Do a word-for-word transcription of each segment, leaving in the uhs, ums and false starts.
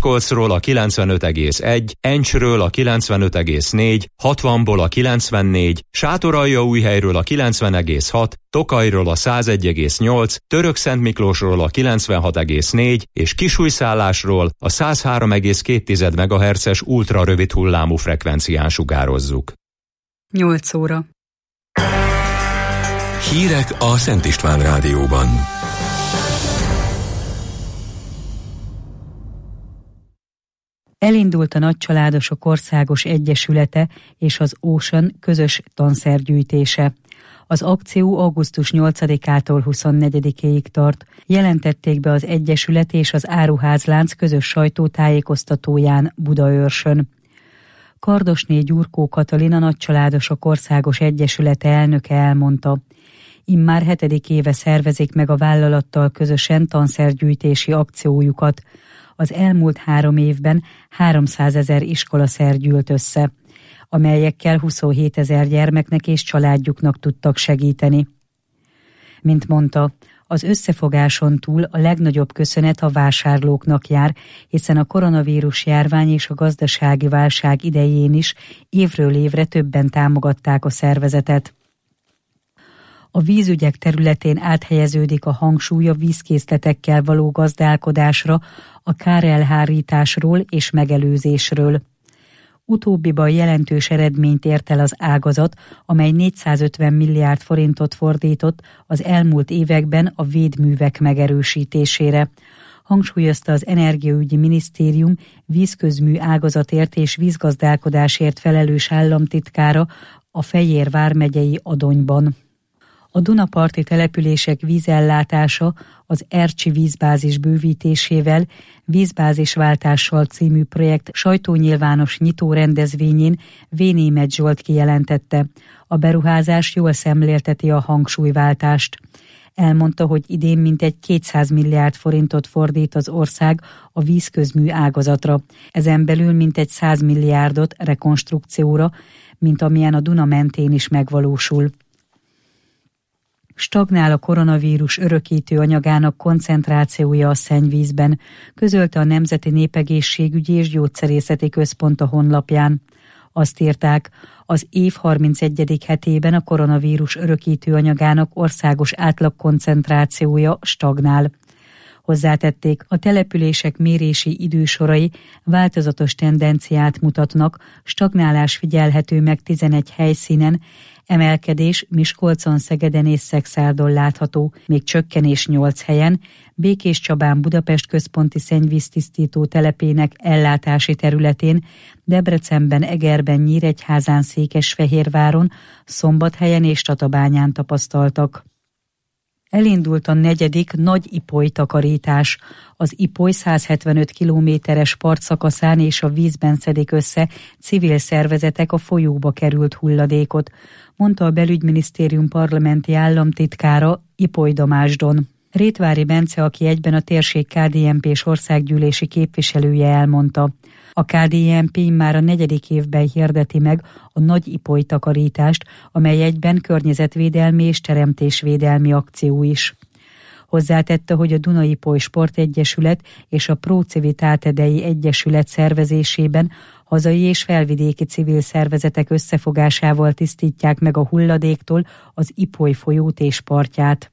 Miskolcról a kilencvenöt egész egy, Encsről a kilencvenöt egész négy, hatvanból a kilencvennégy, Sátoraljaújhelyről a kilencven egész hat, Tokajról a száz egy egész nyolc, Törökszentmiklósról a kilencvenhat egész négy és Kisújszállásról a száz három egész két megahertzes ultrarövid hullámú frekvencián sugározzuk. nyolc óra. Hírek a Szent István Rádióban. Elindult a Nagycsaládosok Országos Egyesülete és az Ocean közös tanszergyűjtése. Az akció augusztus nyolcadikától huszonnegyedikéig tart, jelentették be az Egyesület és az Áruházlánc közös sajtótájékoztatóján Budaörsön. Kardosné Gyurkó Katalin, a Nagycsaládosok Országos Egyesülete elnöke elmondta, immár hetedik éve szervezik meg a vállalattal közösen tanszergyűjtési akciójukat. Az elmúlt három évben háromszázezer iskolaszer gyűlt össze, amelyekkel huszonhétezer gyermeknek és családjuknak tudtak segíteni. Mint mondta, az összefogáson túl a legnagyobb köszönet a vásárlóknak jár, hiszen a koronavírus járvány és a gazdasági válság idején is évről évre többen támogatták a szervezetet. A vízügyek területén áthelyeződik a hangsúly a vízkészletekkel való gazdálkodásra, a kárelhárításról és megelőzésről. Utóbbiban jelentős eredményt ért el az ágazat, amely négyszázötven milliárd forintot fordított az elmúlt években a védművek megerősítésére. Hangsúlyozta az Energiaügyi Minisztérium vízközmű ágazatért és vízgazdálkodásért felelős államtitkára a Fejér vármegyei Adonyban. A Dunaparti települések vízellátása az Ercsi vízbázis bővítésével, vízbázisváltással című projekt sajtónyilvános nyitó rendezvényén Vénémet Zsolt kijelentette. A beruházás jól szemlélteti a hangsúlyváltást. Elmondta, hogy idén mintegy kétszáz milliárd forintot fordít az ország a vízközmű ágazatra. Ezen belül mintegy száz milliárdot rekonstrukcióra, mint amilyen a Duna mentén is megvalósul. Stagnál a koronavírus örökítő anyagának koncentrációja a szennyvízben, közölte a Nemzeti Népegészségügyi és Gyógyszerészeti Központ a honlapján. Azt írták, az év harmincegyedik hetében a koronavírus örökítő anyagának országos átlagkoncentrációja stagnál. Hozzátették, a települések mérési idősorai változatos tendenciát mutatnak, stagnálás figyelhető meg tizenegy helyszínen, emelkedés Miskolcon, Szegeden és Szekszárdon látható, még csökkenés nyolc helyen, Békéscsabán Budapest központi szennyvíztisztító telepének ellátási területén, Debrecenben, Egerben, Nyíregyházán, Székesfehérváron, Szombathelyen és Tatabányán tapasztaltak. Elindult a negyedik nagy ipoly takarítás. Az ipoly száz hetvenöt kilométeres partszakaszán és a vízben szedik össze civil szervezetek a folyóba került hulladékot, mondta a Belügyminisztérium parlamenti államtitkára Ipoly Damásdon. Rétvári Bence, aki egyben a térség ká dé en pés országgyűlési képviselője, elmondta, a ká dé en pé már a negyedik évben hirdeti meg a nagy ipoly takarítást, amely egyben környezetvédelmi és teremtésvédelmi akció is. Hozzátette, hogy a Duna-Ipoly Sportegyesület és a Pro Civitate Egyesület szervezésében hazai és felvidéki civil szervezetek összefogásával tisztítják meg a hulladéktól az Ipoly folyót és partját.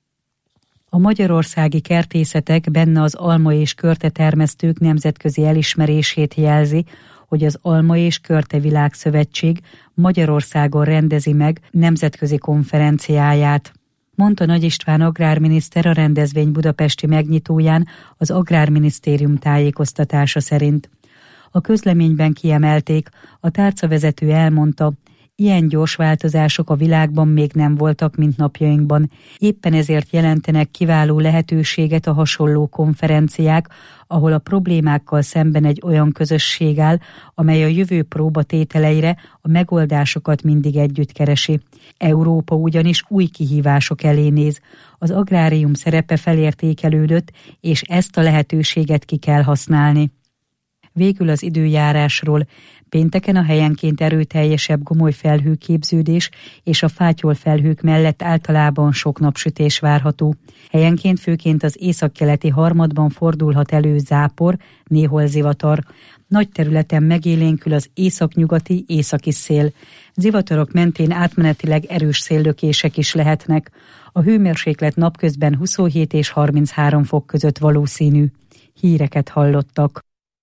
A magyarországi kertészetek, benne az alma- és körtetermesztők nemzetközi elismerését jelzi, hogy az Alma- és Körte Világszövetség Magyarországon rendezi meg nemzetközi konferenciáját. Mondta Nagy István agrárminiszter a rendezvény budapesti megnyitóján az Agrárminisztérium tájékoztatása szerint. A közleményben kiemelték, a tárcavezető elmondta, ilyen gyors változások a világban még nem voltak, mint napjainkban. Éppen ezért jelentenek kiváló lehetőséget a hasonló konferenciák, ahol a problémákkal szemben egy olyan közösség áll, amely a jövő próbatételeire a megoldásokat mindig együtt keresi. Európa ugyanis új kihívások elé néz. Az agrárium szerepe felértékelődött, és ezt a lehetőséget ki kell használni. Végül az időjárásról. Pénteken a helyenként erőteljesebb gomoly felhőképződés és a fátyol felhők mellett általában sok napsütés várható. Helyenként főként az északkeleti harmadban fordulhat elő zápor, néhol zivatar. Nagy területen megélénkül az északnyugati, északi szél. Zivatarok mentén átmenetileg erős széllökések is lehetnek. A hőmérséklet napközben huszonhét és harminchárom fok között valószínű. Híreket hallottak.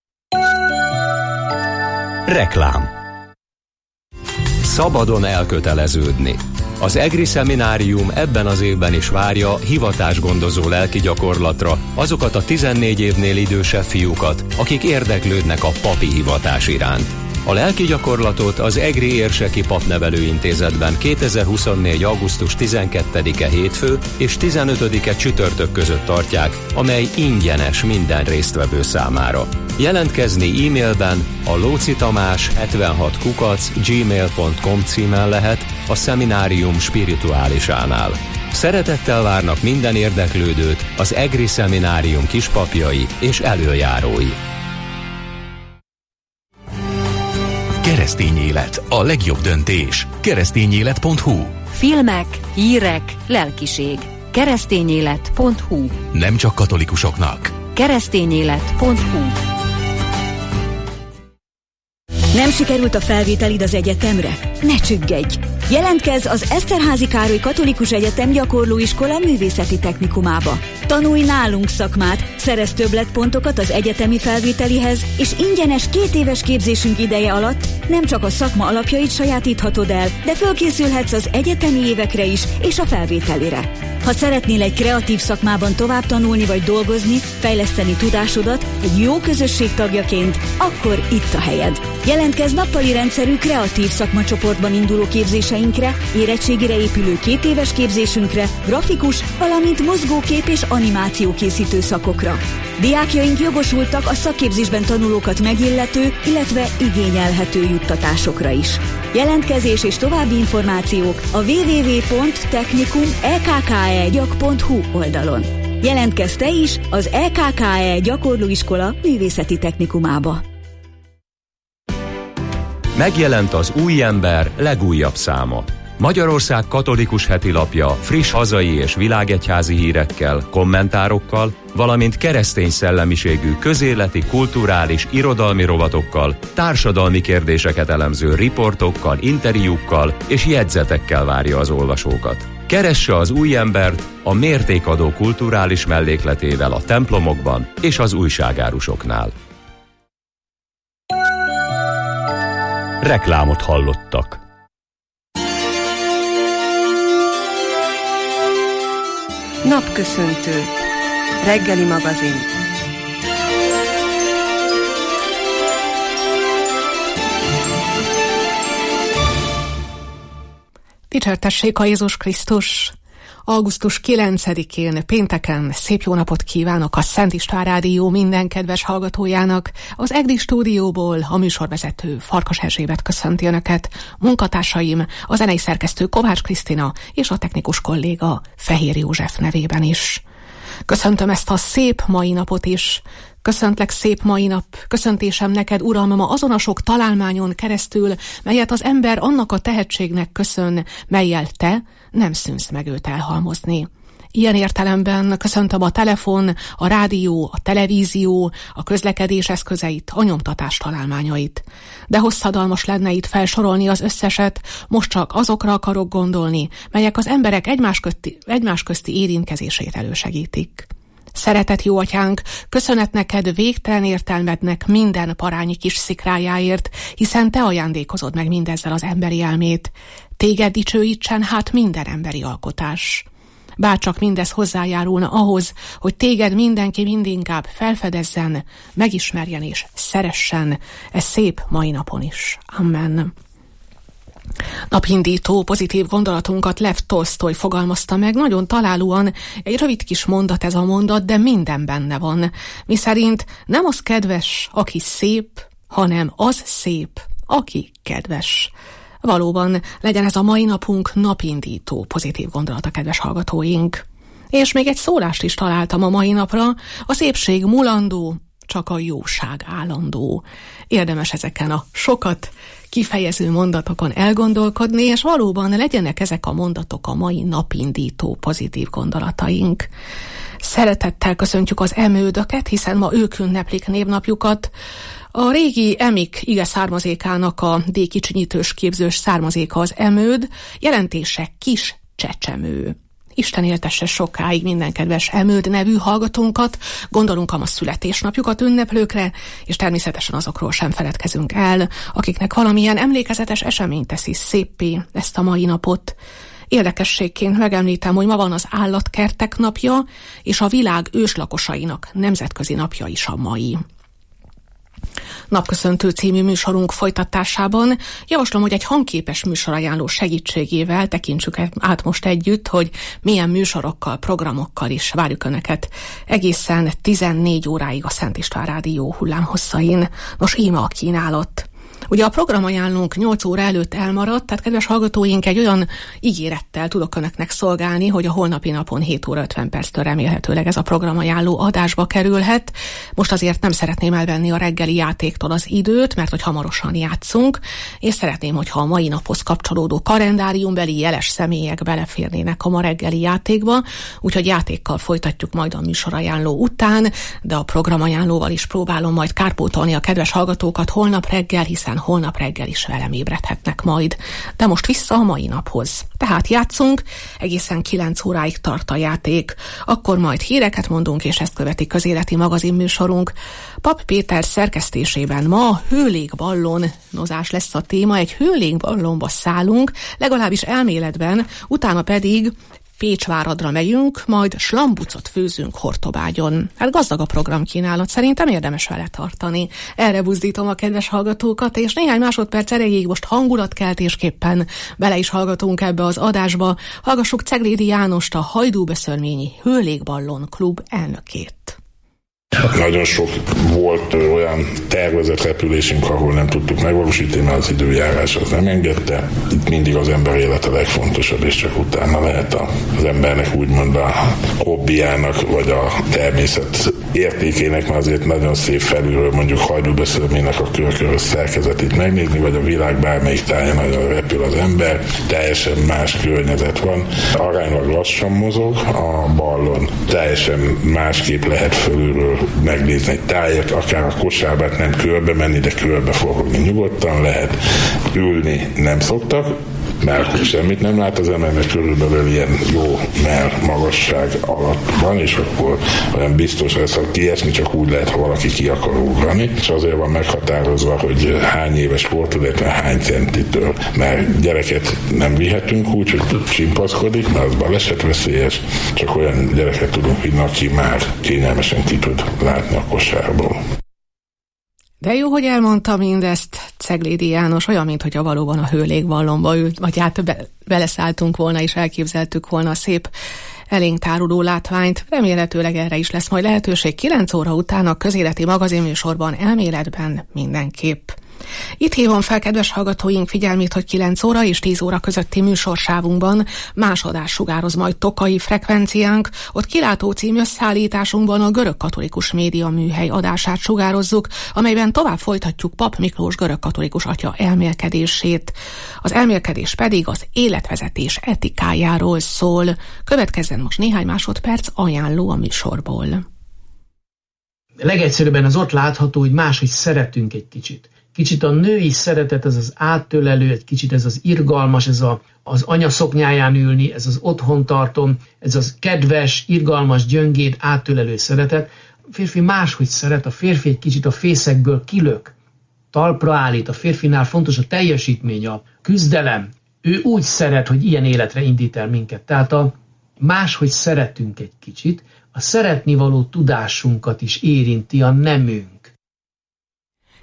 Reklám. Szabadon elköteleződni. Az EGRI szeminárium ebben az évben is várja hivatásgondozó lelki gyakorlatra azokat a tizennégy évnél idősebb fiúkat, akik érdeklődnek a papi hivatás iránt. A lelki gyakorlatot az EGRI Érseki Papnevelőintézetben kétezer-huszonnégy. augusztus tizenkettedike hétfő és tizenötödike csütörtök között tartják, amely ingyenes minden résztvevő számára. Jelentkezni e-mailben a lócitamás hetvenhat kukac gmail pont com címen lehet a szeminárium spirituálisánál. Szeretettel várnak minden érdeklődőt az EGRI szeminárium kispapjai és elöljárói. Keresztény élet, a legjobb döntés. keresztényélet pont hu. Filmek, hírek, lelkiség. keresztényélet pont hu. Nem csak katolikusoknak. keresztényélet pont hu. Nem sikerült a felvételid az egyetemre? Ne csüggedj! Jelentkezz az Eszterházy Károly Katolikus Egyetem Gyakorlóiskola Művészeti Technikumába. Tanulj nálunk szakmát, szerezz többletpontokat az egyetemi felvételihez, és ingyenes két éves képzésünk ideje alatt nem csak a szakma alapjait sajátíthatod el, de fölkészülhetsz az egyetemi évekre is és a felvételire. Ha szeretnél egy kreatív szakmában tovább tanulni vagy dolgozni, fejleszteni tudásodat egy jó közösség tagjaként, akkor itt a helyed. Jelentkezz nappali rendszerű kreatív szakmacsoportban induló képzéseinkre, érettségire épülő két éves képzésünkre, grafikus, valamint mozgókép és animáció készítő szakokra. Diákjaink jogosultak a szakképzésben tanulókat megillető, illetve igényelhető juttatásokra is. Jelentkezés és további információk a double-u double-u double-u pont technikum e k k e gyak pont hu oldalon. Jelentkezz te is az é ká ká é Gyakorlóiskola Művészeti Technikumába. Megjelent az Új Ember legújabb száma. Magyarország katolikus hetilapja friss hazai és világegyházi hírekkel, kommentárokkal, valamint keresztény szellemiségű közéleti, kulturális, irodalmi rovatokkal, társadalmi kérdéseket elemző riportokkal, interjúkkal és jegyzetekkel várja az olvasókat. Keresse az Új Embert a mértékadó kulturális mellékletével a templomokban és az újságárusoknál. Reklámot hallottak. Napköszöntő. Reggeli magazin. Dicsértessék a Jézus Krisztus! augusztus kilencedikén, pénteken szép jó napot kívánok a Szent István Rádió minden kedves hallgatójának. Az EGRI stúdióból a műsorvezető Farkas Erzsébet köszönti Önöket, munkatársaim, a zenei szerkesztő Kovács Krisztina és a technikus kolléga Fehér József nevében is. Köszöntöm ezt a szép mai napot is. Köszöntlek szép mai nap, köszöntésem neked, Uram, ma azon a sok találmányon keresztül, melyet az ember annak a tehetségnek köszön, mellyel te nem szűnsz meg őt elhalmozni. Ilyen értelemben köszöntöm a telefon, a rádió, a televízió, a közlekedés eszközeit, a nyomtatás találmányait. De hosszadalmas lenne itt felsorolni az összeset, most csak azokra akarok gondolni, melyek az emberek egymás közti, egymás közti érintkezését elősegítik. Szeretett jó atyánk, köszönet neked végtelen értelmednek minden parányi kis szikrájáért, hiszen te ajándékozod meg mindezzel az emberi elmét. Téged dicsőítsen hát minden emberi alkotás. Bárcsak mindez hozzájárulna ahhoz, hogy téged mindenki mindinkább felfedezzen, megismerjen és szeressen, ez szép mai napon is. Amen. Napindító pozitív gondolatunkat Lev Tolsztoj fogalmazta meg, nagyon találóan, egy rövid kis mondat ez a mondat, de minden benne van. Miszerint nem az kedves, aki szép, hanem az szép, aki kedves. Valóban legyen ez a mai napunk napindító pozitív gondolata, kedves hallgatóink. És még egy szólást is találtam a mai napra, a szépség mulandó, csak a jóság állandó. Érdemes ezeken a sokat kifejező mondatokon elgondolkodni, és valóban legyenek ezek a mondatok a mai napindító pozitív gondolataink. Szeretettel köszöntjük az emődöket, hiszen ma ők ünneplik névnapjukat. A régi emik ige származékának a D-kicsinyítős képzős származéka az emőd, jelentése kis csecsemő. Isten éltesse sokáig minden kedves emőd nevű hallgatónkat, gondolunk a ma születésnapjukat ünneplőkre, és természetesen azokról sem feledkezünk el, akiknek valamilyen emlékezetes esemény teszi széppé ezt a mai napot. Érdekességként megemlítem, hogy ma van az állatkertek napja, és a világ őslakosainak nemzetközi napja is a mai. Napköszöntő című műsorunk folytatásában javaslom, hogy egy hangképes műsorajánló segítségével tekintsük át most együtt, hogy milyen műsorokkal, programokkal is várjuk Önöket egészen tizennégy óráig a Szent István Rádió hullámhosszain. Nos, íme a kínálat. Ugye a programajánlónk nyolc óra előtt elmaradt, tehát kedves hallgatóink, egy olyan ígérettel tudok Önöknek szolgálni, hogy a holnapi napon hét óra ötven perctől remélhetőleg ez a programajánló adásba kerülhet. Most azért nem szeretném elvenni a reggeli játéktól az időt, mert hogy hamarosan játszunk, és szeretném, hogyha a mai naphoz kapcsolódó kalendáriumbeli jeles személyek beleférnének a ma reggeli játékba, úgyhogy játékkal folytatjuk majd a műsorajánló után, de a programajánlóval is próbálom majd kárpótolni a kedves hallgatókat holnap reggel, hiszen holnap reggel is velem ébredhetnek majd. De most vissza a mai naphoz. Tehát játszunk, egészen kilenc óráig tart a játék, akkor majd híreket mondunk, és ezt követi közéleti magazinműsorunk. Pap Péter szerkesztésében ma hőlégballonozás lesz a téma, egy hőlégballonba szállunk, legalábbis elméletben, utána pedig Pécsváradra megyünk, majd slambucot főzünk Hortobágyon. Hát gazdag a programkínálat, szerintem érdemes vele tartani. Erre buzdítom a kedves hallgatókat, és néhány másodperc erejéig most hangulatkeltésképpen bele is hallgatunk ebbe az adásba. Hallgassuk Ceglédi Jánost, a Hajdúböszörményi Hőlégballon Klub elnökét. Nagyon sok volt olyan tervezett repülésünk, ahol nem tudtuk megvalósítani, mert az időjárás az nem engedte. Itt mindig az ember élet a legfontosabb, és csak utána lehet az embernek úgymond a hobbiának, vagy a természet értékének, mert azért nagyon szép felülről mondjuk Hajdúböszörménynek a körkörös szerkezetét megnézni, vagy a világ bármelyik táján nagyon repül az ember, teljesen más környezet van. Aránylag lassan mozog a ballon, teljesen másképp lehet fölülről megnézni egy tájat, akár a kosárban nem körbe menni, de körbe forogni nyugodtan lehet. Ülni nem szoktak, mert semmit nem lát az ember, mert körülbelül ilyen jó mer magasság alatt van, és akkor olyan biztos lesz, hogy kiesni csak úgy lehet, ha valaki ki akar ugrani, és azért van meghatározva, hogy hány éves volt, illetve hány centitől, mert gyereket nem vihetünk úgy, hogy csimpaszkodik, mert az balesetveszélyes, csak olyan gyereket tudunk vinni, aki már kényelmesen ki tud látni a kosárból. De jó, hogy elmondta mindezt Ceglédi János, olyan, mintha valóban a hőlégballonba ült, vagy hát be, beleszálltunk volna, és elképzeltük volna a szép elénk táruló látványt. Remélhetőleg erre is lesz majd lehetőség kilenc óra után a közéleti magazinműsorban elméletben mindenképp. Itt hívom fel kedves hallgatóink figyelmét, hogy kilenc óra és tíz óra közötti műsorsávunkban más adás sugároz majd Tokai frekvenciánk, ott Kilátó című összeállításunkban a görögkatolikus média műhely adását sugározzuk, amelyben tovább folytatjuk Pap Miklós görögkatolikus atya elmélkedését. Az elmélkedés pedig az életvezetés etikájáról szól. Következzen most néhány másodperc ajánló a műsorból. Legegyszerűbben az ott látható, hogy máshogy szeretünk egy kicsit. Kicsit a női szeretet, ez az áttölelő, egy kicsit ez az irgalmas, ez a, az anya szoknyáján ülni, ez az otthontartom, ez az kedves, irgalmas, gyöngéd, áttölelő szeretet. A férfi máshogy szeret, a férfi egy kicsit a fészekből kilök, talpra állít, a férfinál fontos a teljesítmény, a küzdelem. Ő úgy szeret, hogy ilyen életre indít el minket. Tehát a máshogy szeretünk egy kicsit, a szeretnivaló tudásunkat is érinti a nemünk.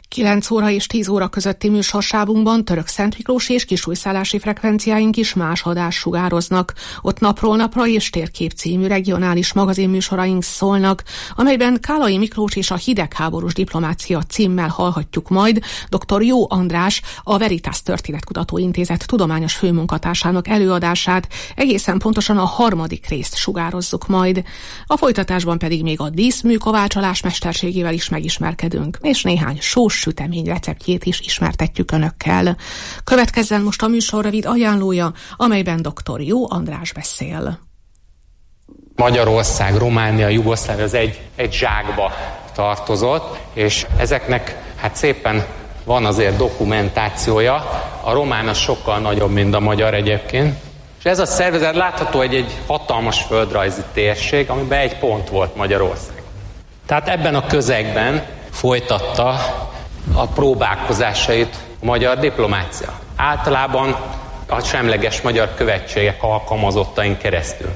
kilenc óra és tíz óra közötti műsorsávunkban Török Szent Miklós és kisújszállási frekvenciáink is más adást sugároznak. Ott napról napra és Térkép című regionális magazinműsoraink szólnak, amelyben Kálai Miklós és a hidegháborús diplomácia címmel hallhatjuk majd dr. Jó András, a Veritas Történetkutató Intézet tudományos főmunkatársának előadását, egészen pontosan a harmadik részt sugározzuk majd. A folytatásban pedig még a díszműkovácsolás mesterségével is megismerkedünk, és néhány sós sütemény receptjét is ismertetjük önökkel. Következzen most a műsor rövid ajánlója, amelyben dr. Jó András beszél. Magyarország, Románia, Jugoszlávia az egy, egy zsákba tartozott, és ezeknek hát szépen van azért dokumentációja. A román az sokkal nagyobb, mint a magyar egyébként. És ez a szervezet látható egy, egy hatalmas földrajzi térség, amiben egy pont volt Magyarország. Tehát ebben a közegben folytatta a próbálkozásait a magyar diplomácia. Általában a semleges magyar követségek alkalmazottain keresztül.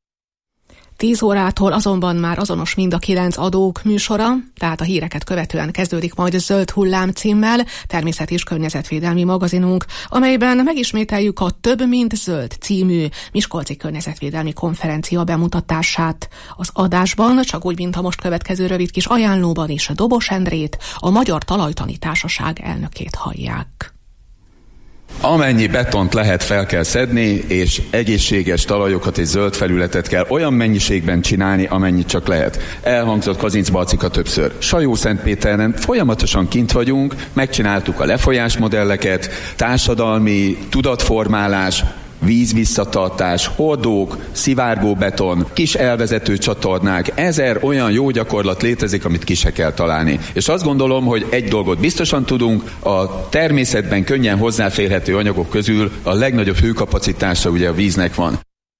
tíz órától azonban már azonos mind a kilenc adók műsora, tehát a híreket követően kezdődik majd Zöld hullám címmel, természet- és környezetvédelmi magazinunk, amelyben megismételjük a Több mint zöld című miskolci környezetvédelmi konferencia bemutatását. Az adásban, csak úgy, mint a most következő rövid kis ajánlóban is, Dobos Endrét, a Magyar Talajtani Társaság elnökét hallják. Amennyi betont lehet, fel kell szedni, és egészséges talajokat és zöld felületet kell olyan mennyiségben csinálni, amennyit csak lehet. Elhangzott Kazinc Balcika többször. Sajó-Szentpéteren folyamatosan kint vagyunk, megcsináltuk a lefolyásmodelleket, társadalmi tudatformálás, vízvisszatartás, hordók, szivárgóbeton, kis elvezető csatornák, ezer olyan jó gyakorlat létezik, amit ki se kell találni. És azt gondolom, hogy egy dolgot biztosan tudunk, a természetben könnyen hozzáférhető anyagok közül a legnagyobb hőkapacitása ugye a víznek van.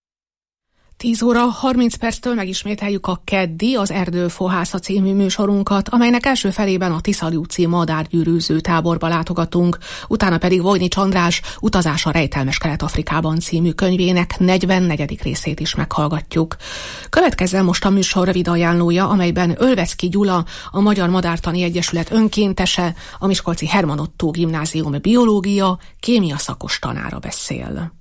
tíz óra harminc perctől megismételjük a keddi, az Erdőfóhásza című műsorunkat, amelynek első felében a Tiszalúci madárgyűrűző táborba látogatunk, utána pedig Vojnics András Utazás a rejtelmes Kelet-Afrikában című könyvének negyvennegyedik részét is meghallgatjuk. Következzen most a műsor rövid ajánlója, amelyben Ölveszki Gyula, a Magyar Madártani Egyesület önkéntese, a miskolci Herman Ottó Gimnázium biológia, kémia szakos tanára beszél.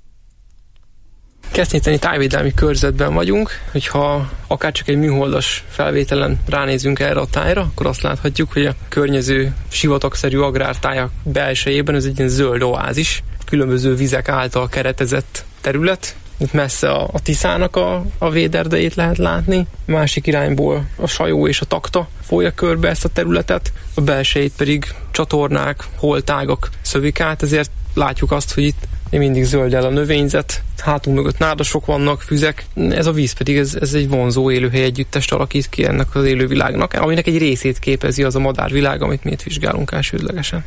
Keszthyinteni tájvédelmi körzetben vagyunk, hogyha akár csak egy műholdas felvételen ránézünk erre a tájra, akkor azt láthatjuk, hogy a környező sivatagszerű agrártájak belsejében ez egy ilyen zöld oázis, különböző vizek által keretezett terület. Itt messze a, a Tiszának a, a véderdejét lehet látni, másik irányból a Sajó és a Takta folyja körbe ezt a területet, a belsejét pedig csatornák, holtágak szövik át, ezért látjuk azt, hogy itt mindig zöld el a növényzet, hátunk mögött nádasok vannak, füzek, ez a víz pedig ez, ez egy vonzó élőhely együttest alakít ki ennek az élővilágnak, aminek egy részét képezi az a madárvilág, amit mi itt vizsgálunk elsődlegesen.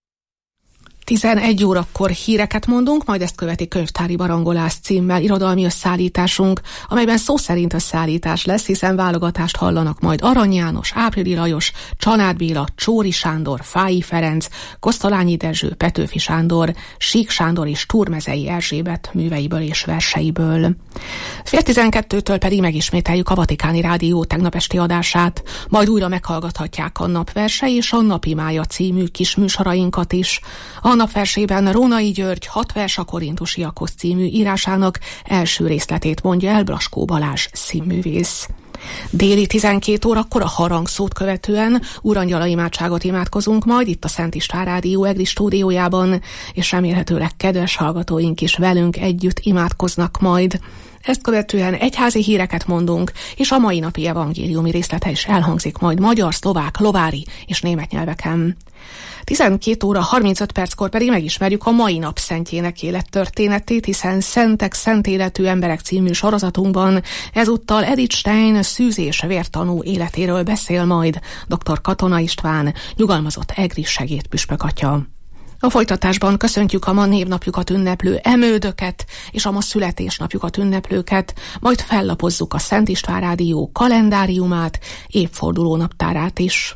tizenegy órakor híreket mondunk, majd ezt követi Könyvtári barangolás címmel irodalmi összeállításunk, amelyben szó szerint összeállítás lesz, hiszen válogatást hallanak majd Arany János, Áprili Lajos, Csanád Béla, Csóri Sándor, Fályi Ferenc, Kosztolányi Dezső, Petőfi Sándor, Sík Sándor és Túrmezei Erzsébet műveiből és verseiből. Fél tizenkettőtől pedig megismételjük a Vatikáni Rádió tegnap esti adását, majd újra meghallgathatják a Napverse és a Napimája című kis műsorainkat is. A napversében Rónai György Hat vers a korintusiakhoz című írásának első részletét mondja el Braskó Balázs színművész. Déli tizenkét órakor a harangszót követően Urangyala imádságot imádkozunk majd itt a Szent István Rádió EGRI stúdiójában, és remélhetőleg kedves hallgatóink is velünk együtt imádkoznak majd. Ezt követően egyházi híreket mondunk, és a mai napi evangéliumi részlete is elhangzik majd magyar, szlovák, lovári és német nyelveken. tizenkét óra harmincöt perckor pedig megismerjük a mai nap szentjének élettörténetét, hiszen Szentek, Szent Életű Emberek című sorozatunkban ezúttal Edith Stein szűz és vértanú életéről beszél majd dr. Katona István, nyugalmazott egri segédpüspök atya. A folytatásban köszöntjük a ma névnapjukat ünneplő emődöket és a ma születésnapjukat ünneplőket, majd fellapozzuk a Szent István Rádió kalendáriumát, évforduló naptárát is.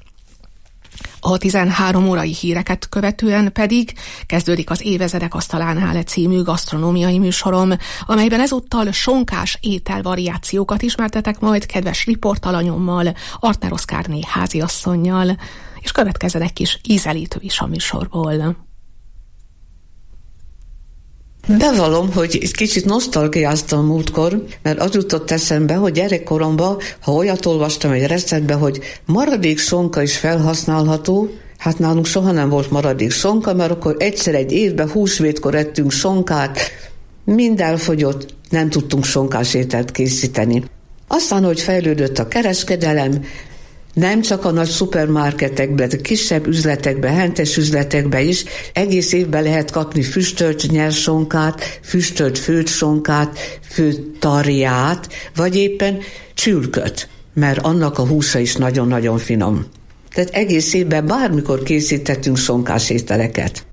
A tizenhárom órai híreket követően pedig kezdődik az Évezredek asztalánál című gasztronómiai műsorom, amelyben ezúttal sonkás ételvariációkat ismertetek majd kedves riportalanyommal, Artner Oszkárné háziasszonnyal. és következzen egy kis ízelítő is a műsorból. Bevallom, hogy egy kicsit nosztalgiáztam múltkor, mert az jutott eszembe, hogy gyerekkoromban, ha olyat olvastam egy receptbe, hogy maradék sonka is felhasználható, hát nálunk soha nem volt maradék sonka, mert akkor egyszer egy évben húsvétkor ettünk sonkát, mind elfogyott, nem tudtunk sonkás ételt készíteni. Aztán, hogy fejlődött a kereskedelem, nem csak a nagy szupermarketekben, de kisebb üzletekben, hentes üzletekben is egész évben lehet kapni füstölt nyersonkát, füstölt főtt sonkát, főtt tarját, vagy éppen csülköt, mert annak a húsa is nagyon-nagyon finom. Tehát egész évben bármikor készítettünk sonkás ételeket.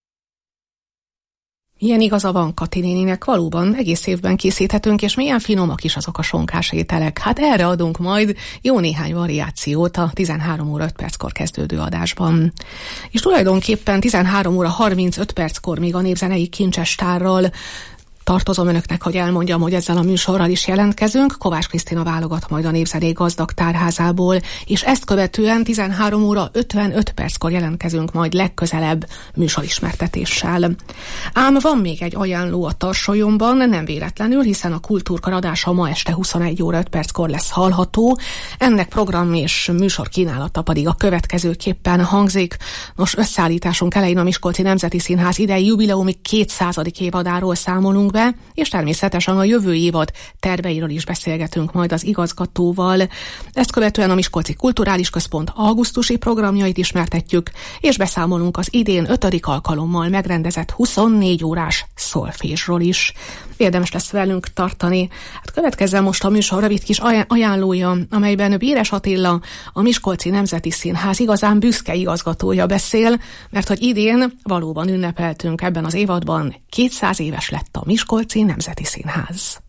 Ilyen igaza van Kati néninek, valóban egész évben készíthetünk, és milyen finomak is azok a sonkás ételek. Hát erre adunk majd jó néhány variációt a tizenhárom óra öt perckor kezdődő adásban. És tulajdonképpen tizenhárom óra harmincöt perckor még a Népzenei Kincsestárral tartozom önöknek, hogy elmondjam, hogy ezzel a műsorral is jelentkezünk. Kovács Krisztina válogat majd a Népzenék gazdag tárházából, és ezt követően tizenhárom óra ötvenöt perckor jelentkezünk majd legközelebb műsorismertetéssel. Ám van még egy ajánló a tarsolyomban, nem véletlenül, hiszen a Kultúrkar adása ma este huszonegy óra öt perckor lesz hallható. Ennek program és műsor kínálata pedig a következőképpen hangzik. Nos, összeállításunk elején a Miskolci Nemzeti Színház idei jubileumi kétszázadik évadáról számolunk be, és természetesen a jövő évad terveiről is beszélgetünk majd az igazgatóval. Ezt követően a Miskolci Kulturális Központ augusztusi programjait ismertetjük, és beszámolunk az idén ötödik alkalommal megrendezett huszonnégy órás szolfésról is. Érdemes lesz velünk tartani. Hát következzen most a műsor rövid kis ajánlója, amelyben Béres Attila, a Miskolci Nemzeti Színház igazán büszke igazgatója beszél, mert hogy idén valóban ünnepeltünk ebben az évadban, kétszáz éves lett a Miskolci Nemzeti Színház.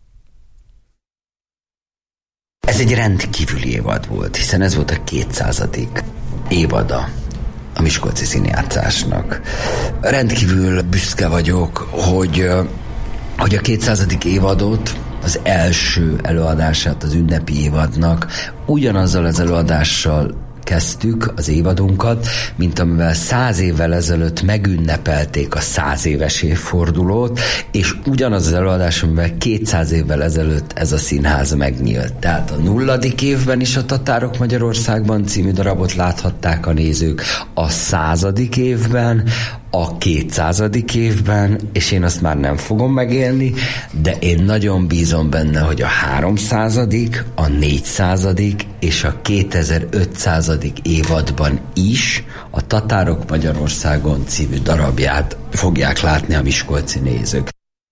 Ez egy rendkívüli évad volt, hiszen ez volt a kétszázadik évada a Miskolci Színjátszásnak. Rendkívül büszke vagyok, hogy, hogy a kétszázadik évadot, az első előadását az ünnepi évadnak ugyanazzal az előadással kezdtük az évadunkat, mint amivel száz évvel ezelőtt megünnepelték a száz éves évfordulót, és ugyanaz az előadás, amivel kétszáz évvel ezelőtt ez a színház megnyílt. Tehát a nulladik évben is a Tatárok Magyarországban című darabot láthatták a nézők, a századik évben, a kétszázadik évben, és én azt már nem fogom megélni, de én nagyon bízom benne, hogy a háromszázadik, a négyszázadik és a kétezer-ötszázadik évadban is a Tatárok Magyarországon című darabját fogják látni a miskolci nézők.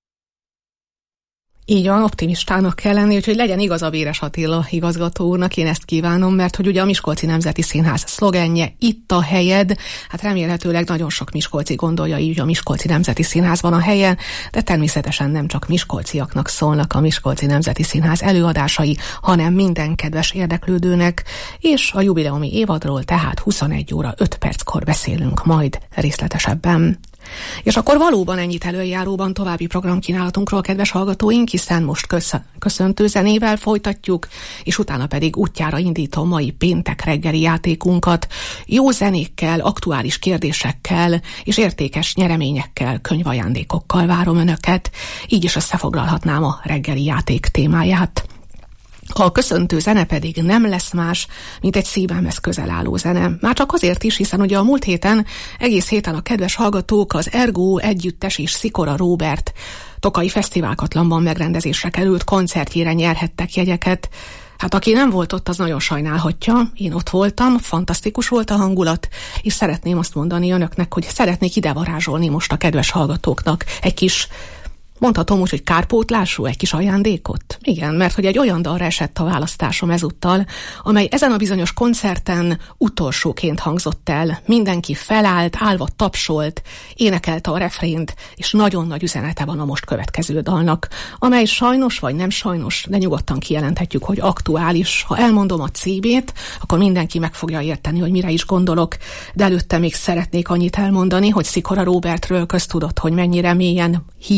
Így van, optimistának kell lenni, úgyhogy legyen igaz a Béres Attila igazgató úrnak, én ezt kívánom, mert hogy ugye a Miskolci Nemzeti Színház szlogenje itt a helyed, hát remélhetőleg nagyon sok miskolci gondolja így, a Miskolci Nemzeti Színházban a helyen, de természetesen nem csak miskolciaknak szólnak a Miskolci Nemzeti Színház előadásai, hanem minden kedves érdeklődőnek, és a jubileumi évadról tehát huszonegy óra öt perckor beszélünk majd részletesebben. És akkor valóban ennyit előjáróban további programkínálatunkról, kedves hallgatóink, hiszen most kösz- köszöntő zenével folytatjuk, és utána pedig útjára indítom mai péntek reggeli játékunkat. Jó zenékkel, aktuális kérdésekkel és értékes nyereményekkel, könyvajándékokkal várom önöket, így is összefoglalhatnám a reggeli játék témáját. A köszöntő zene pedig nem lesz más, mint egy szívemhez közel álló zene. Már csak azért is, hiszen ugye a múlt héten, egész héten a kedves hallgatók az Ergo együttes és Szikora Róbert Tokai Fesztiválkatlanban megrendezésre került koncertjére nyerhettek jegyeket. Hát aki nem volt ott, az nagyon sajnálhatja. Én ott voltam, fantasztikus volt a hangulat, és szeretném azt mondani önöknek, hogy szeretnék ide varázsolni most a kedves hallgatóknak egy kis, mondhatom úgy, hogy kárpótlású, egy kis ajándékot? Igen, mert hogy egy olyan dalra esett a választásom ezúttal, amely ezen a bizonyos koncerten utolsóként hangzott el. Mindenki felállt, állva tapsolt, énekelte a refrént, és nagyon nagy üzenete van a most következő dalnak, amely sajnos vagy nem sajnos, de nyugodtan kijelenthetjük, hogy aktuális. Ha elmondom a címét, akkor mindenki meg fogja érteni, hogy mire is gondolok, de előtte még szeretnék annyit elmondani, hogy Szikora Róbertről köztudott, hogy mennyire mélyen hívő és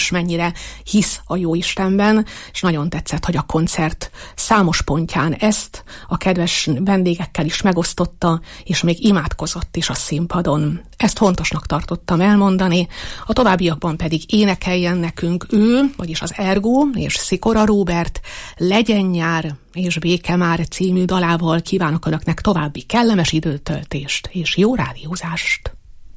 és mennyire hisz a Jóistenben, és nagyon tetszett, hogy a koncert számos pontján ezt a kedves vendégekkel is megosztotta, és még imádkozott is a színpadon. Ezt fontosnak tartottam elmondani, a továbbiakban pedig énekeljen nekünk ő, vagyis az Ergó és Szikora Róbert Legyen nyár és béke már című dalával. Kívánok önöknek további kellemes időtöltést és jó rádiózást!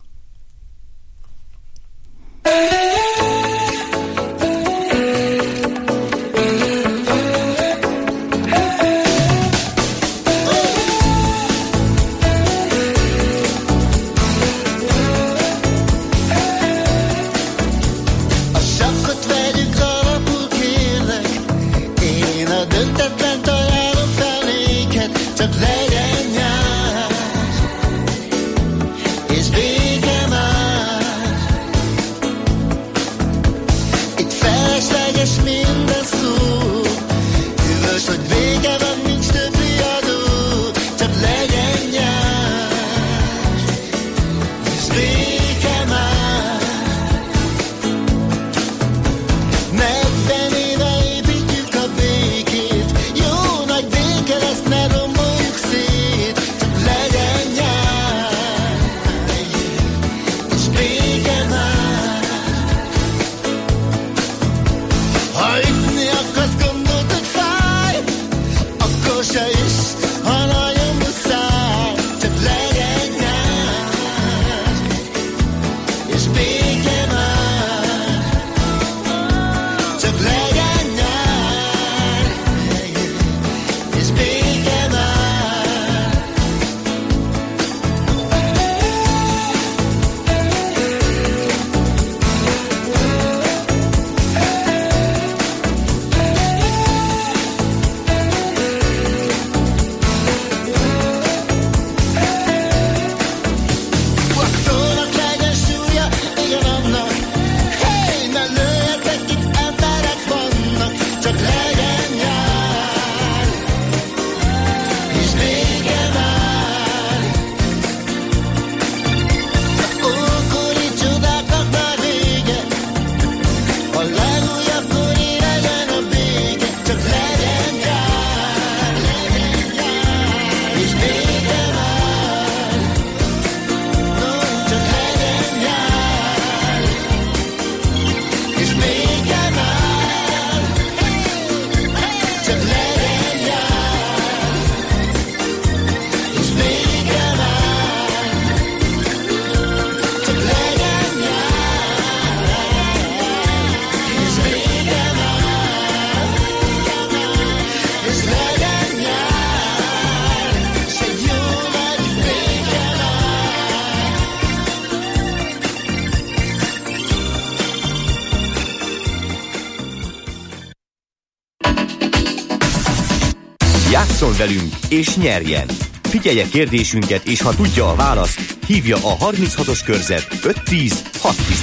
Játsszon velünk és nyerjen! Figyelje kérdésünket, és ha tudja a választ, hívja a harminchatos körzet öt tíz hat tíz.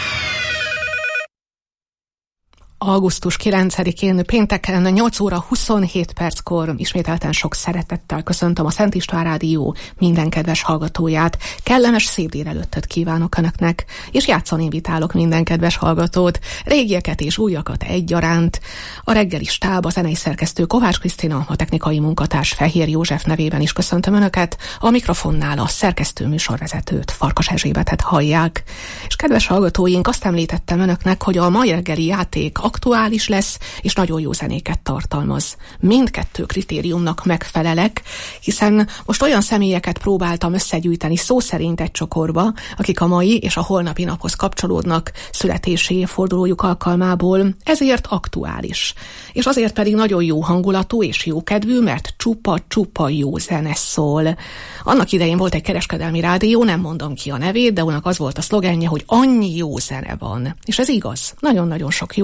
augusztus kilencedikén pénteken nyolc óra huszonhét perckor ismételten sok szeretettel köszöntöm a Szent István Rádió minden kedves hallgatóját. Kellemes szép délelőttöt kívánok önöknek, és játszani invitálok minden kedves hallgatót, régieket és újakat egyaránt. A reggeli stáb, a zenei szerkesztő Kovács Krisztina, a technikai munkatárs Fehér József nevében is köszöntöm önöket, a mikrofonnál a szerkesztő műsorvezetőt, Farkas Erzsébetet hallják. És kedves hallgatóink, azt említettem önöknek, hogy a mai reggeli játék aktuális lesz, és nagyon jó zenéket tartalmaz. Mindkettő kritériumnak megfelelek, hiszen most olyan személyeket próbáltam összegyűjteni szó szerint egy csokorba, akik a mai és a holnapi naphoz kapcsolódnak születési évfordulójuk alkalmából, ezért aktuális. És azért pedig nagyon jó hangulatú és jó kedvű, mert csupa-csupa jó zene szól. Annak idején volt egy kereskedelmi rádió, nem mondom ki a nevét, de annak az volt a szlogenje, hogy annyi jó zene van. És ez igaz, nagyon-nagyon sok jó zene van,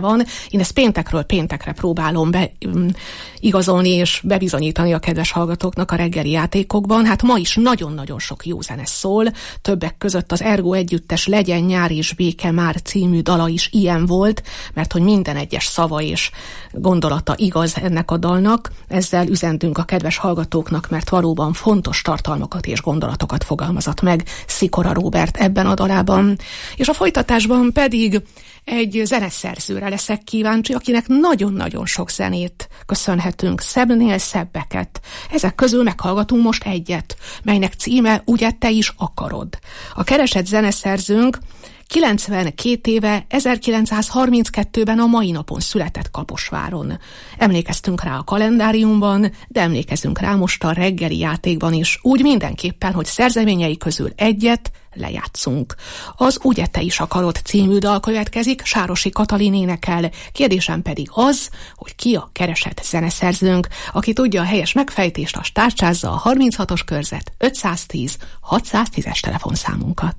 van. Én ezt péntekről péntekre próbálom be, um, igazolni és bebizonyítani a kedves hallgatóknak a reggeli játékokban. Hát ma is nagyon-nagyon sok jó zene szól, többek között az Ergo együttes Legyen nyár és béke már című dala is ilyen volt, mert hogy minden egyes szava és gondolata igaz ennek a dalnak. Ezzel üzentünk a kedves hallgatóknak, mert valóban fontos tartalmakat és gondolatokat fogalmazott meg Szikora Róbert ebben a dalában. És a folytatásban pedig egy zeneszerzőre leszek kíváncsi, akinek nagyon-nagyon sok zenét köszönhetünk, szebbnél szebbeket. Ezek közül meghallgatunk most egyet, melynek címe Ugye te is akarod. A keresett zeneszerzőnk kilencvenkét éve, ezerkilencszázharminckettőben a mai napon született Kaposváron. Emlékeztünk rá a kalendáriumban, de emlékezünk rá most a reggeli játékban is, úgy mindenképpen, hogy szerzeményei közül egyet lejátszunk. Az Ugye te is akarod című dal következik, Sárosi Katalin énekel, kérdésem pedig az, hogy ki a keresett zeneszerzőnk, aki tudja a helyes megfejtést, a tárcsázza a harminchatos körzet ötszáztíz hatszáztízes telefonszámunkat.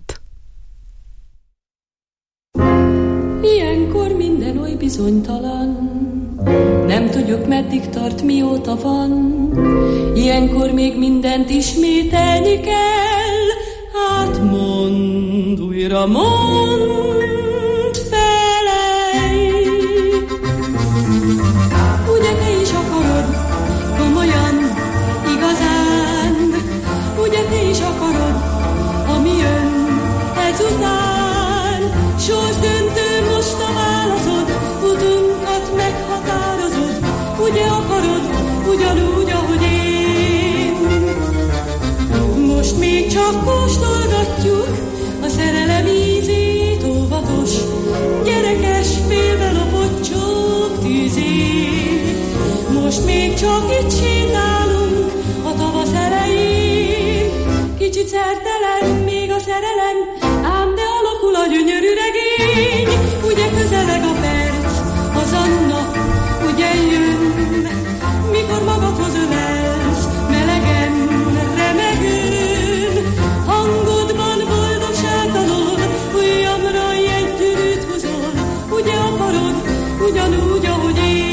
Ilyenkor minden oly bizonytalan, nem tudjuk meddig tart, mióta van. Ilyenkor még mindent ismételni kell. Hát mondd, újra mondd, felej. Ugye te is akarod, komolyan, igazán. Ugye te is akarod, ami jön ezután. Sorsdöntő most a válaszod, utunkat meghatározod. Ugye akarod, ugyanúgy, ahogy én. Most még csak kóstolgatjuk a szerelem ízét, óvatos, gyerekes, félbe lopott csók tűzét. Most még csak itt sétálunk a tavasz elején. Kicsit szertelen még a szerelem, ám de alakul a gyönyörű regény. Ugye közeleg a perc, az a nap, ugye jön, mikor magadhoz ölelsz, melegen, remegőn. Hangodban boldogságtalan, ujjamra egy gyűrűt húzol. Ugye akarod, ugyanúgy, ahogy én.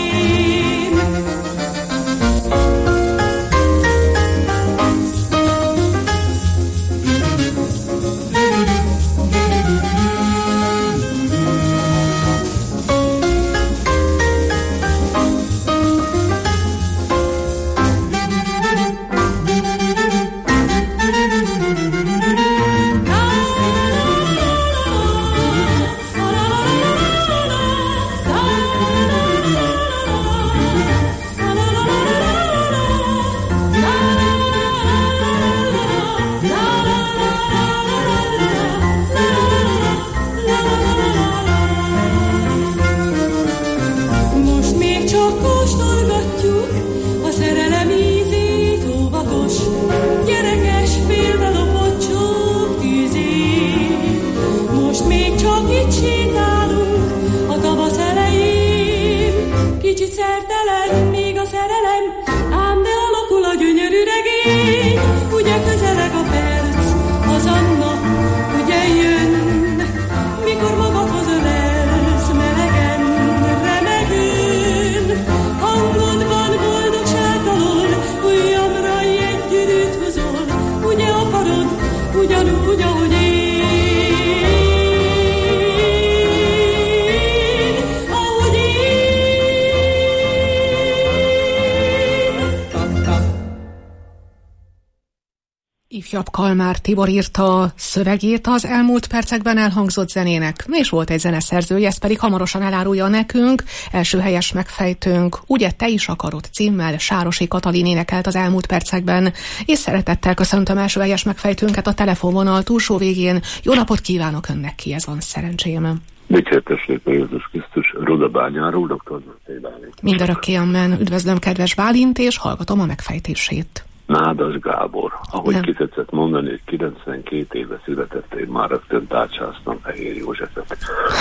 Ifjabb Kalmár Tibor írta a szövegét az elmúlt percekben elhangzott zenének, és volt egy zeneszerzője, ezt pedig hamarosan elárulja nekünk. Első helyes megfejtőnk Ugye te is akarod címmel Sárosi Katalin énekelt az elmúlt percekben, és szeretettel köszöntöm első helyes megfejtőnket a telefonvonal túlsó végén. Jó napot kívánok önnek, ki ez van, szerencsém. Dicsértessék a Jézus Krisztus, Rudabányáról, doktor Máté Bálint. Mindörökké amen. Üdvözlöm, kedves Bálint, és hallgatom a megfejtését. Nádas Gábor. Ahogy Nem. kitetszett mondani, hogy kilencvenkét éve született, én már rögtön tárcsáztam Fehér Józsefet.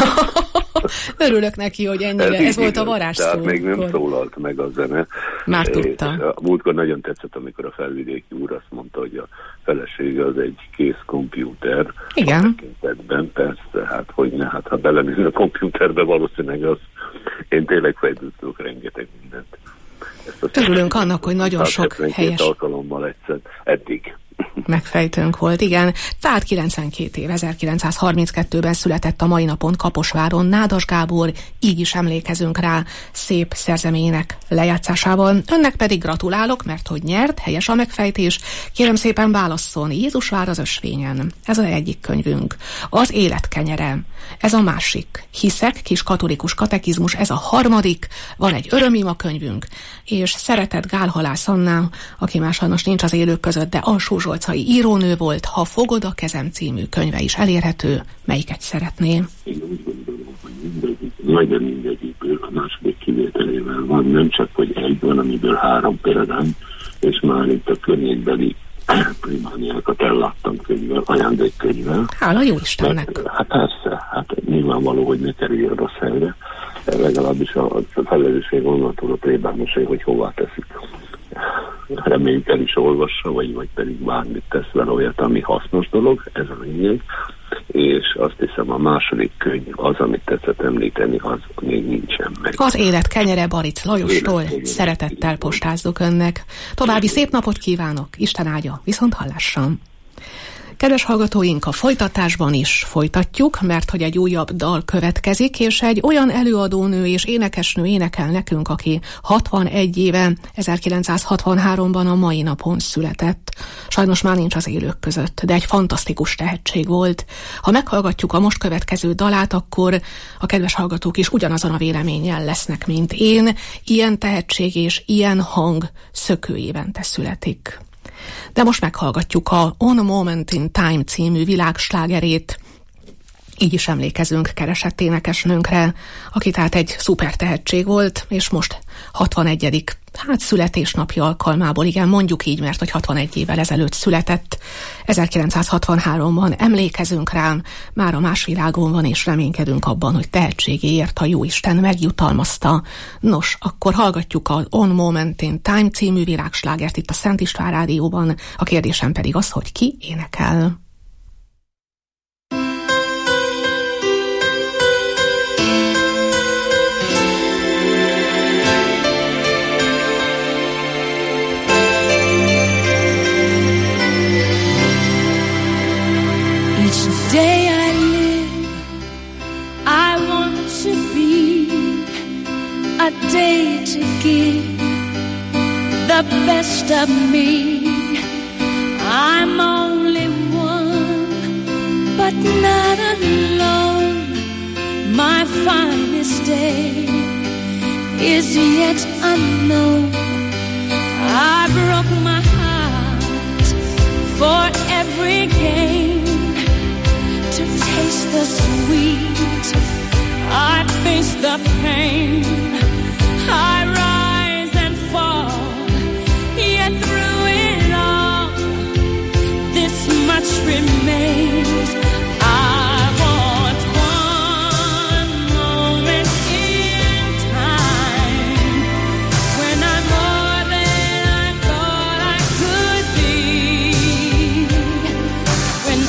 Örülök neki, hogy ennyire, ez, ez volt a varázsszó. Tehát még nem szólalt meg a zene. Már tudta. A múltkor nagyon tetszett, amikor a felvidéki úr azt mondta, hogy a felesége az egy kész kompjúter. Igen. A tekintetben persze, hát hogy ne, hát ha belenézni a kompjúterbe, valószínűleg az Én tényleg fejlődtök rengeteg mindent. Örülünk annak, hogy nagyon sok helyes alkalommal egyszer eddig megfejtőnk volt, igen. Tehát kilencvenkét év, ezerkilencszázharminckettőben született a mai napon Kaposváron Nádas Gábor, így is emlékezünk rá szép szerzeményének lejátszásával. Önnek pedig gratulálok, mert hogy nyert, helyes a megfejtés. Kérem szépen válasszon, Jézus vár az ösvényen. Ez az egyik könyvünk. Az élet kenyere. Ez a másik. Hiszek, kis katolikus katekizmus, ez a harmadik. Van egy örömima könyvünk, és Szeretett Gálhalász Anna, aki már sajnos nincs az élők között, de alsó zsolcai írónő volt, Ha fogod a kezem című könyve is elérhető. Melyiket szeretné? Én úgy gondolom, hogy mindegyik, majdnem mindegyikből a második kivételével van, nem csak, hogy egy van, amiből három példán, és már itt a környékbeli primániákat elláttam könyvvel, ajándékkönyvvel. Hála jó Istennek! Mert, hát persze, hát nyilvánvaló, hogy ne kerüljön rossz helyre, legalábbis a, a felelősség onnantól a plébánosai, hogy hová teszik. Reméljük el is olvassa, vagy, vagy pedig bármit tesz vele olyat, ami hasznos dolog, ez a lényeg, és azt hiszem a második könyv, az, amit tetszett említeni, az még nincsen meg. Az élet kenyere Baric Lajostól, szeretettel postázzuk önnek. További szép napot kívánok, Isten áldja, viszont hallásra! Kedves hallgatóink, a folytatásban is folytatjuk, mert hogy egy újabb dal következik, és egy olyan előadónő és énekesnő énekel nekünk, aki hatvanegy éve, ezerkilencszázhatvanháromban a mai napon született. Sajnos már nincs az élők között, de egy fantasztikus tehetség volt. Ha meghallgatjuk a most következő dalát, akkor a kedves hallgatók is ugyanazon a véleménnyel lesznek, mint én. Ilyen tehetség és ilyen hang szökő évente születik. De most meghallgatjuk a On a Moment in Time című világslágerét. Így is emlékezünk keresett énekesnőnkre, aki tehát egy szuper tehetség volt, és most hatvanegyedik hát születésnapja alkalmából, igen, mondjuk így, mert hogy hatvanegy évvel ezelőtt született, ezerkilencszázhatvanháromban emlékezünk rám, már a más világon van, és reménykedünk abban, hogy tehetségéért a Jóisten megjutalmazta. Nos, akkor hallgatjuk az On Moment in Time című világslágert itt a Szent István Rádióban, a kérdésem pedig az, hogy ki énekel. Each day I live, I want to be a day to give the best of me. I'm only one, but not alone. My finest day is yet unknown. I broke my heart for every gain. To taste the sweet, I face the pain. I rise and fall, yet through it all, this much remains. I want one moment in time when I'm more than I thought I could be. When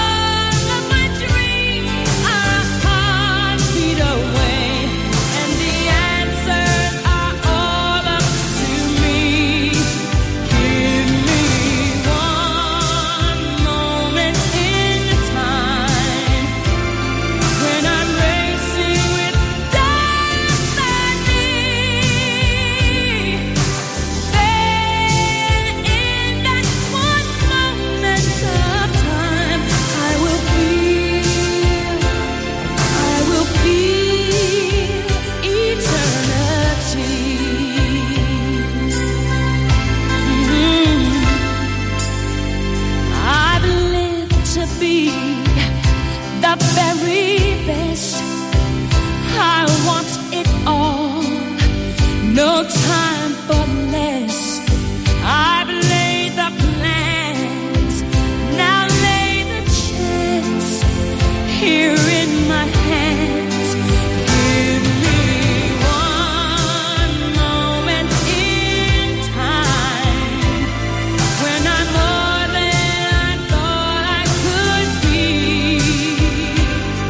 no time for less. I've laid the plans, now lay the chance here in my hands. Give me one moment in time when I'm more than I thought I could be.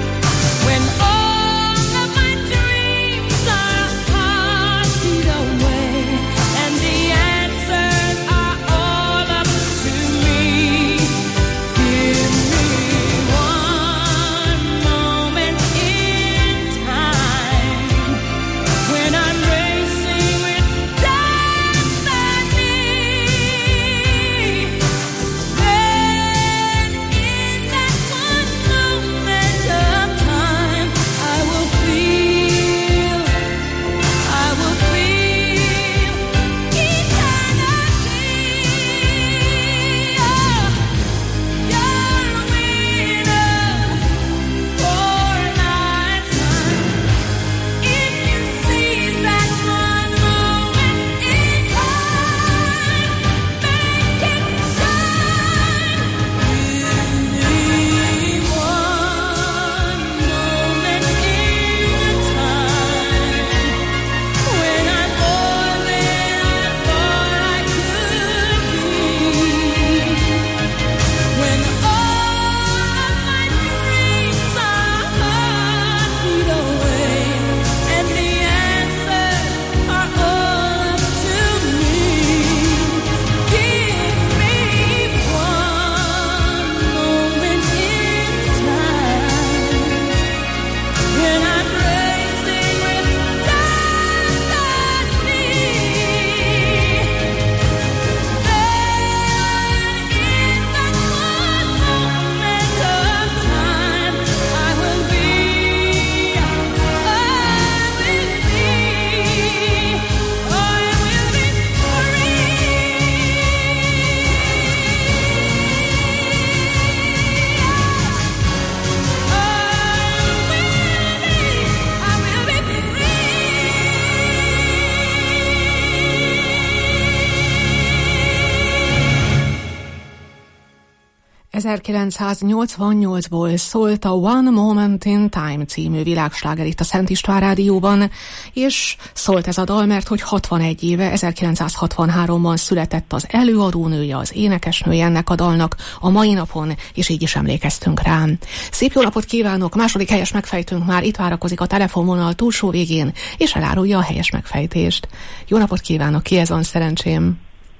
ezerkilencszáznyolcvannyolcból szólt a One Moment in Time című világsláger itt a Szent István Rádióban, és szólt ez a dal, mert hogy hatvanegy éve, ezerkilencszázhatvanháromban született az előadónője, az énekesnője ennek a dalnak a mai napon, és így is emlékeztünk rám. Szép jó napot kívánok! Második helyes megfejtőnk már itt várakozik a telefonvonal túlsó végén, és elárulja a helyes megfejtést. Jó napot kívánok! Ki ez van, szerencsém?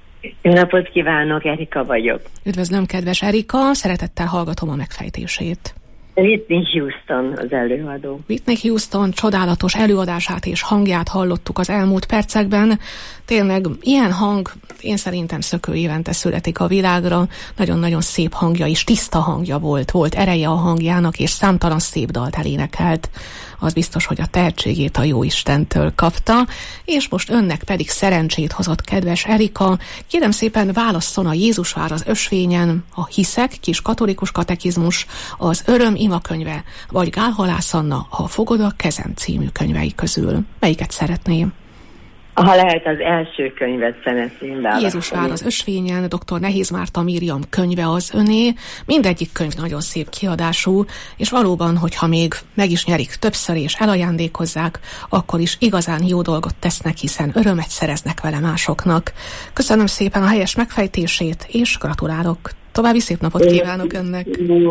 Jó napot kívánok, Erika vagyok. Üdvözlöm, kedves Erika, szeretettel hallgatom a megfejtését. Whitney Houston az előadó. Whitney Houston csodálatos előadását és hangját hallottuk az elmúlt percekben. Tényleg ilyen hang, én szerintem szökő évente születik a világra. Nagyon-nagyon szép hangja és tiszta hangja volt. Volt ereje a hangjának, és számtalan szép dalt elénekelt. Az biztos, hogy a tehetségét a Jóistentől kapta, és most önnek pedig szerencsét hozott, kedves Erika. Kérem szépen válasszon a Jézusvár az ösvényen, a Hiszek, kis katolikus katekizmus, az Öröm imakönyve, vagy Gál Halász Anna, Ha fogod a kezem című könyvei közül. Melyiket szeretném? Ha lehet, az első könyvet szeretném választani. Jézusvár az ösvényen, dr. Nehéz Márta Miriam könyve az öné. Mindegyik könyv nagyon szép kiadású, és valóban, hogyha még meg is nyerik többször és elajándékozzák, akkor is igazán jó dolgot tesznek, hiszen örömet szereznek vele másoknak. Köszönöm szépen a helyes megfejtését, és gratulálok. További szép napot kívánok önnek!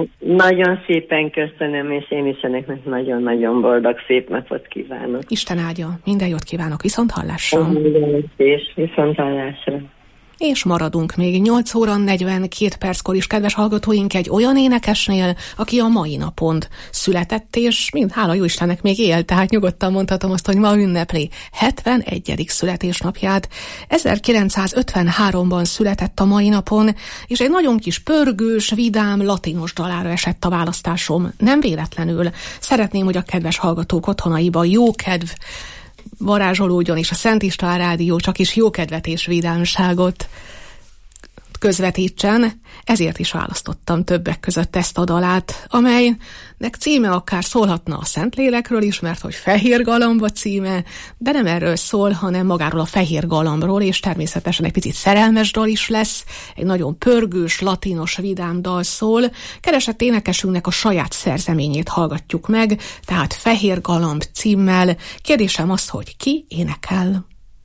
Nagyon szépen köszönöm, és én is önöknek nagyon-nagyon boldog szép napot kívánok. Isten áldja, minden jót kívánok, viszont hallásra! És viszont hallásra! És maradunk még nyolc óra negyvenkét perckor is, kedves hallgatóink, egy olyan énekesnél, aki a mai napon született, és mind hála jó Istennek még él, tehát nyugodtan mondhatom azt, hogy ma ünnepli hetvenegyedik születésnapját. ezerkilencszázötvenháromban született a mai napon, és egy nagyon kis pörgős, vidám, latinos dalára esett a választásom. Nem véletlenül. Szeretném, hogy a kedves hallgatók otthonaiba jó kedv varázsolódjon, és a Szent István Rádió csak is jókedvet és vidámságot közvetítsen, ezért is választottam többek között ezt a dalát, amelynek címe akár szólhatna a Szentlélekről is, mert hogy Fehér Galamba címe, de nem erről szól, hanem magáról a Fehér Galambról, és természetesen egy picit szerelmes dal is lesz, egy nagyon pörgős, latinos, vidám dal szól. Keresett énekesünknek a saját szerzeményét hallgatjuk meg, tehát Fehér Galamb címmel. Kérdésem az, hogy ki énekel?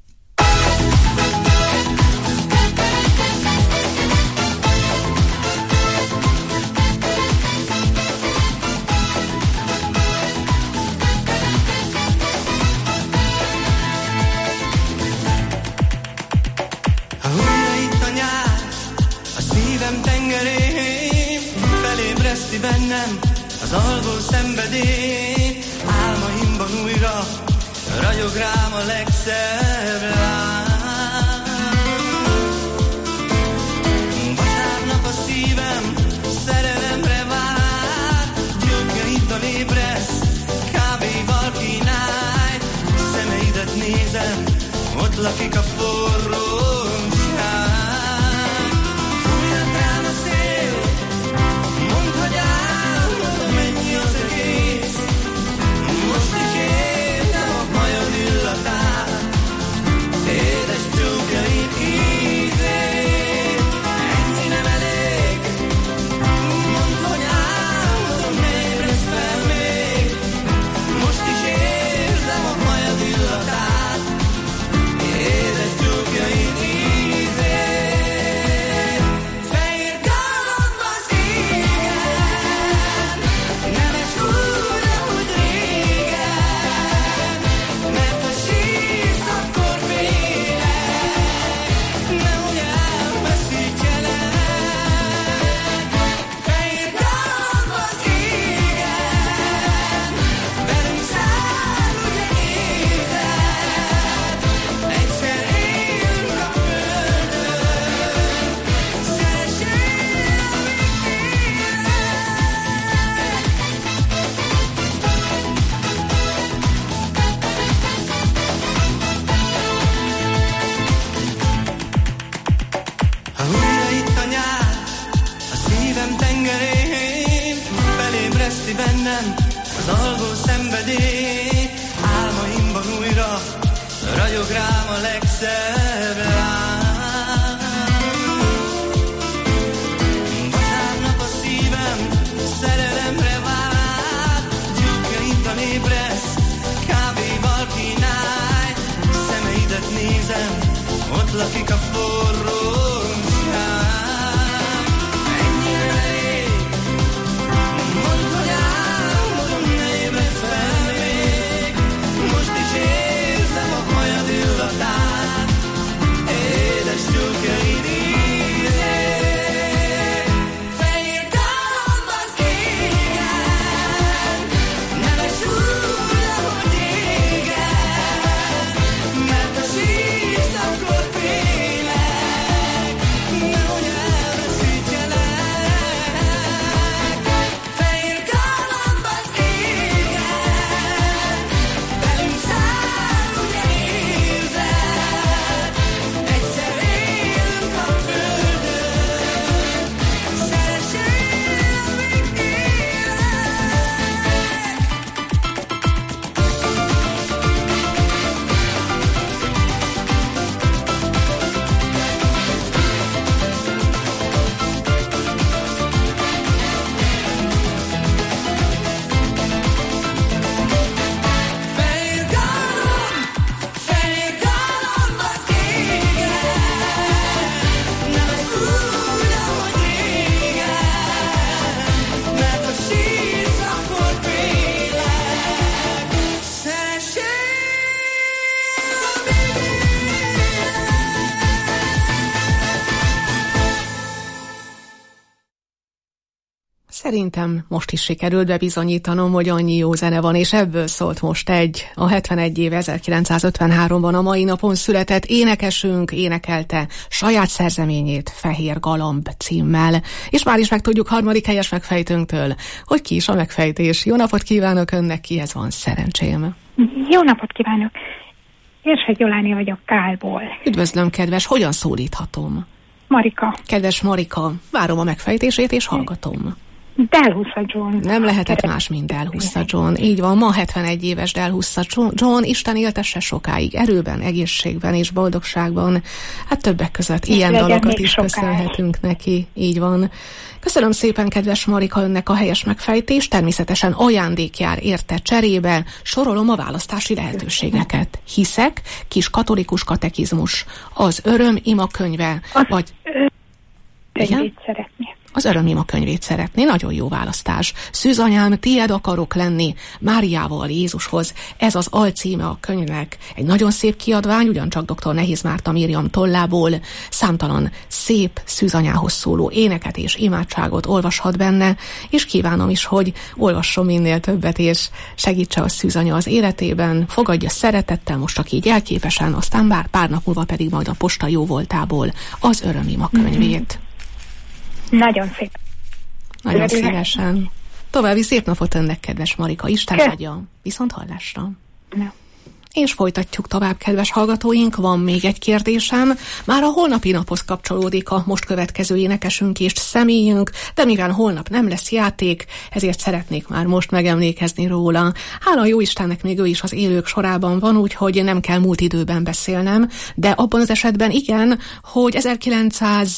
Bennem az alvó szenvedély, álmaimban újra ragyog rám a legszebb láng. Vasárnap a szívem szerelemre vár, gyógyaiddal ébresz, kávéval kínálj, szemeidet nézem, ott lakik a forróság. Fújjad rám a szél, mondd, hogy álmodom, mennyi az egész. Most is érzem a majom illatát, édes csókjaid ízét. Ennyi nem elég, mondd, hogy álmodom, ne ébredsz fel még. Most is érzem a majom illatát, édes csókjaid ízét. Fehér galamb az égen, nemes úgy, ahogy régen, mert ha sírsz, akkor félek, nehogy elveszítjelek. Fehér galamb az égen, velünk száll, ugye érzed, egyszer éljünk a földön, szeressél, ha újra itt a nyár, a szívem tengerén, felébreszti bennem az alvó szenvedély, álmaimban újra ragyog rám a legszebb láng. Vasárnap a lakik a forróság. Ennyire elég, mondd, hogy álmodom, ne ébredj fel még. Most is érzem a hajad illatát, édes gyógya idézét. Fehér galambban kégen, neves úgy, ahogy régen, mert a sírt akkor félek, nehogy elveszítjelek. Fehér galambban kégen, velünk száll, ugye érzed, egyszer élünk a földön, szeressél, amíg Fehér galamb, fehér galambban kégen, nevezd úgy, ahogy régen, mert ha sírsz, akkor félek, szeressél, amíg Szerintem most is sikerült bebizonyítanom, hogy annyi jó zene van, és ebből szólt most egy, a hetvenegy év ezerkilencszázötvenháromban a mai napon született énekesünk énekelte saját szerzeményét Fehér Galamb címmel. És már is megtudjuk harmadik helyes megfejtőnktől, hogy ki is a megfejtés. Jó napot kívánok önnek, kihez van szerencsém? Jó napot kívánok! Érsek Jolánia vagyok Kálból. Üdvözlöm, kedves, hogyan szólíthatom? Marika. Kedves Marika, várom a megfejtését és hallgatom. Delhussa John. Nem lehetett más, mint Delhussa John. Így van, ma hetvenegy éves Delhussa John. Isten éltesse sokáig, erőben, egészségben és boldogságban. Hát többek között ilyen dalokat is köszönhetünk neki. Így van. Köszönöm szépen, kedves Marika, önnek a helyes megfejtést. Természetesen ajándék jár érte cserébe. Sorolom a választási lehetőségeket. Hiszek, kis katolikus katekizmus, az Öröm ima könyve, vagy... Könyvét szeretném. Az Örömima könyvét szeretné, nagyon jó választás. Szűzanyám, tied akarok lenni, Máriával Jézushoz. Ez az alcíme a könyvnek. Egy nagyon szép kiadvány, ugyancsak doktor Nehéz Márta Miriam tollából. Számtalan szép szűzanyához szóló éneket és imádságot olvashat benne, és kívánom is, hogy olvasson minél többet, és segítse a szűzanya az életében, fogadja szeretettel, most csak így jelképesen, aztán bár pár nap múlva pedig majd a posta jóvoltából az Örömima könyvét. Nagyon szép. Nagyon Örülök. szívesen. További szép napot önnek, kedves Marika. Isten áldja. Viszont hallásra. No. És folytatjuk tovább, kedves hallgatóink. Van még egy kérdésem. Már a holnapi naphoz kapcsolódik a most következő énekesünk és személyünk, de mivel holnap nem lesz játék, ezért szeretnék már most megemlékezni róla. Hála jó Istennek, még ő is az élők sorában van, úgyhogy nem kell múlt időben beszélnem, de abban az esetben igen, hogy ezerkilencszáz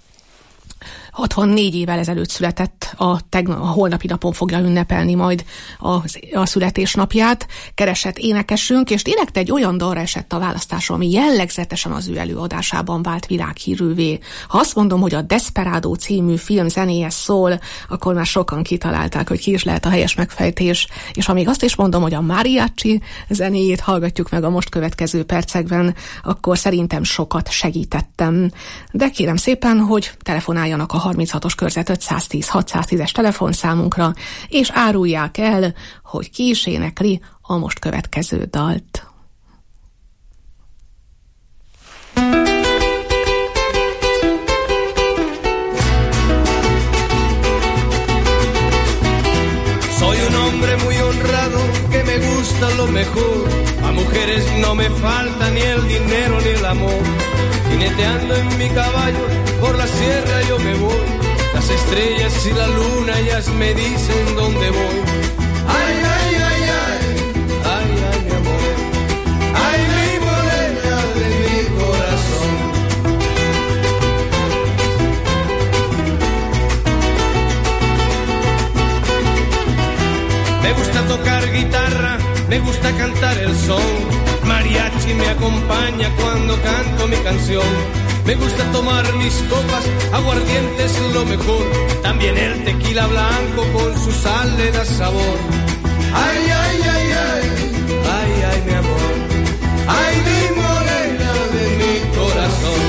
hatvannégy évvel ezelőtt született, a, tegnap, a holnapi napon fogja ünnepelni majd a, a születésnapját. Keresett énekesünk, és direkt egy olyan dalra esett a választásra, ami jellegzetesen az ő előadásában vált világhírűvé. Ha azt mondom, hogy a Desperado című film zenéje szól, akkor már sokan kitalálták, hogy ki is lehet a helyes megfejtés. És ha még azt is mondom, hogy a mariachi zenéjét hallgatjuk meg a most következő percekben, akkor szerintem sokat segítettem. De kérem szépen, hogy telefonáljanak a harminchatos körzet ötszáztíz hatszáztízes telefonszámunkra, és árulják el, hogy ki is énekli a most következő dalt. Soy un hombre muy honrado que me gusta lo mejor. A mujeres no me falta ni el dinero ni el amor. Jineteando en mi caballo por la sierra yo me voy. Las estrellas y la luna ellas me dicen dónde voy. Ay, ay, ay, ay, ay, ay, mi amor. Ay, mi morena de mi corazón. Me gusta tocar guitarra, me gusta cantar el son. mariachi me acompaña cuando canto mi canción. Me gusta tomar mis copas, aguardiente es lo mejor. También el tequila blanco con su sal le da sabor. Ay, ay, ay, ay, ay, ay, mi amor. Ay, mi morena de mi corazón.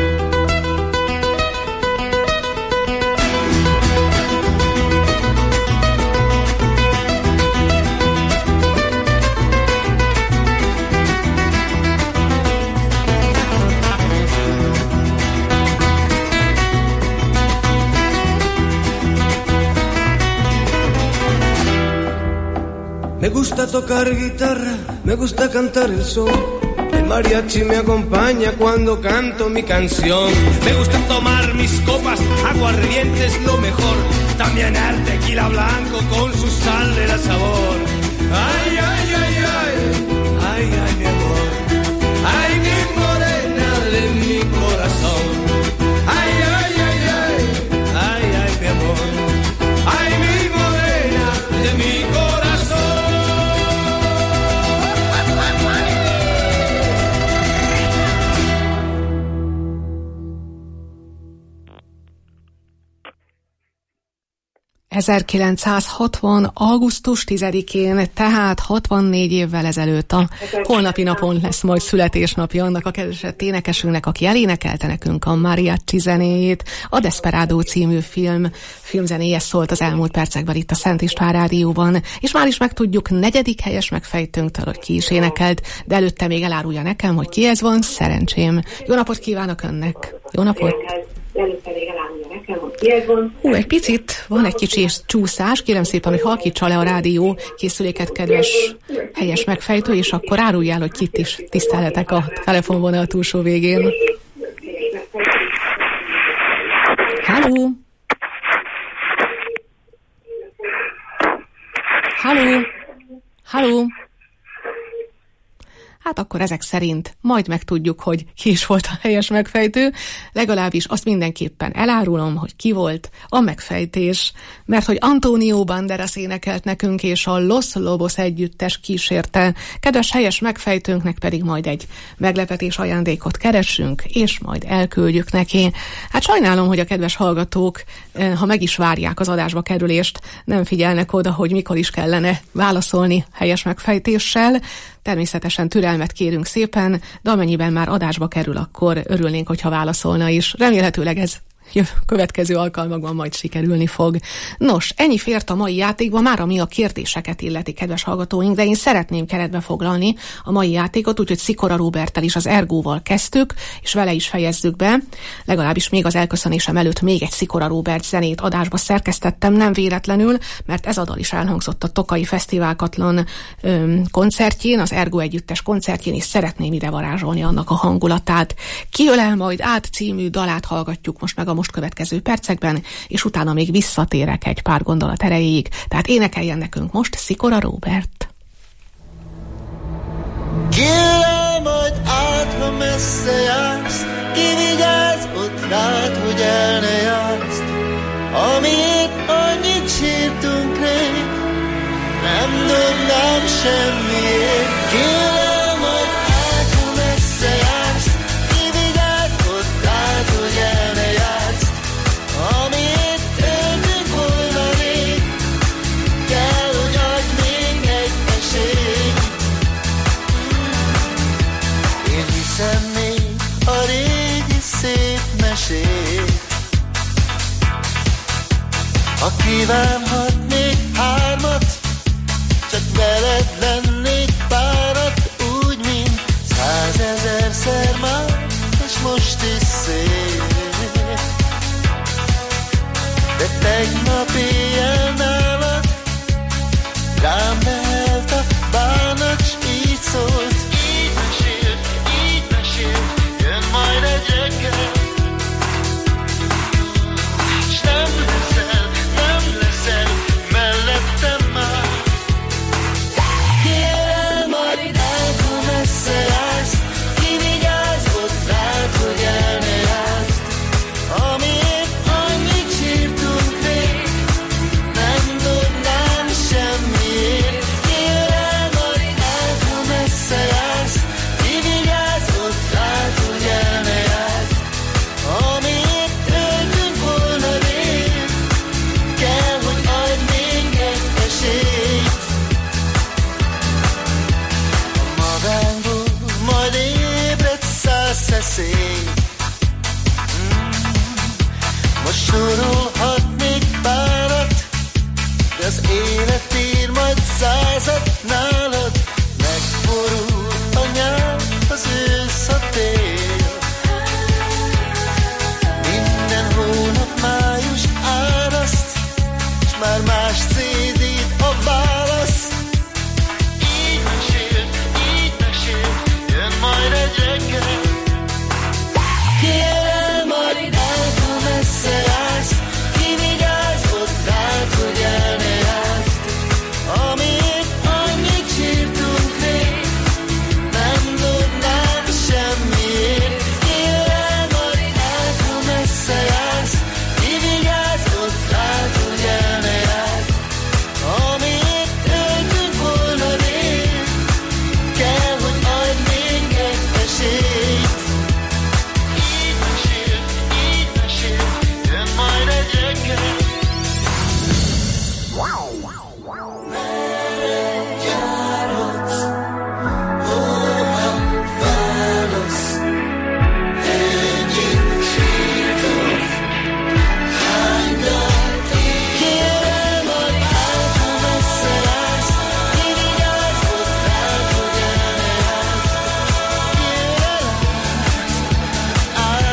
Me gusta tocar guitarra, me gusta cantar el son. El mariachi me acompaña cuando canto mi canción. Me gusta tomar mis copas, aguardiente es lo mejor. También el tequila blanco con su sal le da sabor. Ay, ay, ay, ay, ay, ay, mi amor. Ay, mi morena de mi corazón. Ay, ay, ay, ay, ay, ay, mi amor. Ay, mi morena de mi corazón. ezerkilencszázhatvan. augusztus tizedikén, tehát hatvannégy évvel ezelőtt a holnapi napon lesz majd születésnapja annak a kedves énekesünknek, aki elénekelte nekünk a mariachi zenét. A Desperado című film filmzenéje szólt az elmúlt percekben itt a Szent István Rádióban, és már is megtudjuk negyedik helyes megfejtőnktől, hogy ki is énekelt, de előtte még elárulja nekem, hogy ki ez van, szerencsém. Jó napot kívánok önnek! Jó napot! Hú, egy picit, van egy kicsi csúszás, kérem szépen, hogy halkítsa le a rádió készüléket, kedves helyes megfejtő, és akkor áruljál, hogy kit is tisztelhetek a telefonvonal túlsó végén. Halló! Halló! Halló! Hát akkor ezek szerint majd megtudjuk, hogy ki is volt a helyes megfejtő, legalábbis azt mindenképpen elárulom, hogy ki volt a megfejtés, mert hogy Antonio Banderas énekelt nekünk, és a Los Lobos együttes kísérte, kedves helyes megfejtőnknek pedig majd egy meglepetés ajándékot keressünk, és majd elküldjük neki. Hát sajnálom, hogy a kedves hallgatók, ha meg is várják az adásba kerülést, nem figyelnek oda, hogy mikor is kellene válaszolni helyes megfejtéssel. Természetesen türelmet kérünk szépen, de amennyiben már adásba kerül, akkor örülnénk, hogyha válaszolna is. Remélhetőleg ez következő alkalmakban majd sikerülni fog. Nos, ennyi fért a mai játékban, már ami a kérdéseket illeti, kedves hallgatóink, de én szeretném keretbe foglalni a mai játékot, úgyhogy Szikora Róberttel is, az Ergóval kezdtük, és vele is fejezzük be. Legalábbis még az elköszönésem előtt még egy Szikora Róbert zenét adásba szerkesztettem, nem véletlenül, mert ez a dal is elhangzott a Tokai Fesztiválkatlan öm, koncertjén, az Ergó együttes koncertjén, és szeretném ide varázsolni annak a hangulatát. Ki ölel majd át című dalát hallgatjuk most meg a most következő percekben, és utána még visszatérek egy pár gondolat erejéig. Tehát énekeljen nekünk most Szikora Róbert. Ki ölel majd át, ha messze jársz, ki vigyáz ott rád, hogy el ne jársz. Amiért annyit sírtunk rég, nem dobnám semmiért. Ki ölel majd át, ha messze jársz, ki vigyáz ott rád, hogy el ne jársz. Amiért éltünk volna rég, kell, hogy adj még egy esélyt. Én hiszem még a régi szép mesét. Ha kívánhatnék hármat, csak veled lennék párat, század nálad, megborul a nyár, az ősz a tél. Minden hónap május áraszt, s már más cé dét a válasz. Így mesél, így mesél, jön majd egy reggel. Kérem, majd át, ha messze jársz, ki vigyázz ott rád, hogy el ne jársz. Amiért annyit sírtunk rég, nem dobnám semmiért. Kérem, majd át, ha messze jársz, ki vigyázz ott rád, hogy el ne jársz. Amiért öltünk volna rég, kell, hogy adj még egy esélyt. Így mesél, így mesél, jön majd egy reggel. Merre járhatsz, holnap válasz, ennyit sírtam, hány dalt írt. Kérem, adj át, ha messze jársz, ki vigyázz ott rád, hogy el ne jársz. Kérem, át,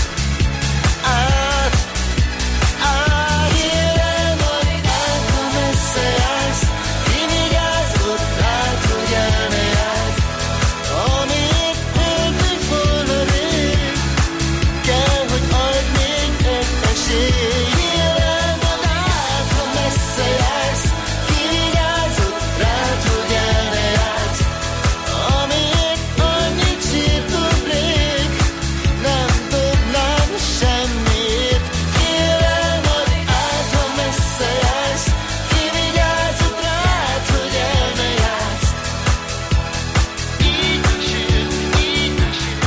át, át. Kérem, adj át, ha messze jársz, ki vigyázz ott rád, hogy el ne jársz. Amiért öltünk volna rég, kell, hogy adj még egy esélyt. Kérem, add át, ha messze jársz, ki vigyázz ott rád, hogy el ne jársz. Amiért annyit sírtunk rég, nem dobnám semmiért. Kérem, add át, ha messze jársz, ki vigyázz ott rád, hogy el ne jársz. Így mesél, így mesél.